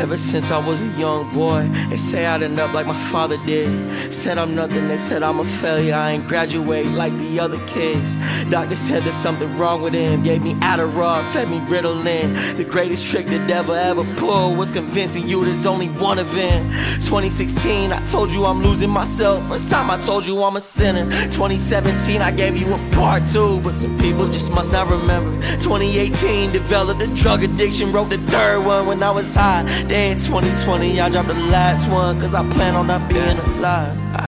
Ever since I was a young boy, they say I didn't up like my father did. Said I'm nothing, they said I'm a failure, I ain't graduate like the other kids. Doctor said there's something wrong with him, gave me Adderall, fed me Ritalin. The greatest trick the devil ever pulled was convincing you there's only one event. 2016, I told you I'm losing myself. First time I told you I'm a sinner. 2017, I gave you a part 2, but some people just must not remember. 2018, developed a drug addiction, wrote the third one when I was high. Then 2020, I dropped the last one, cause I plan on not being alive.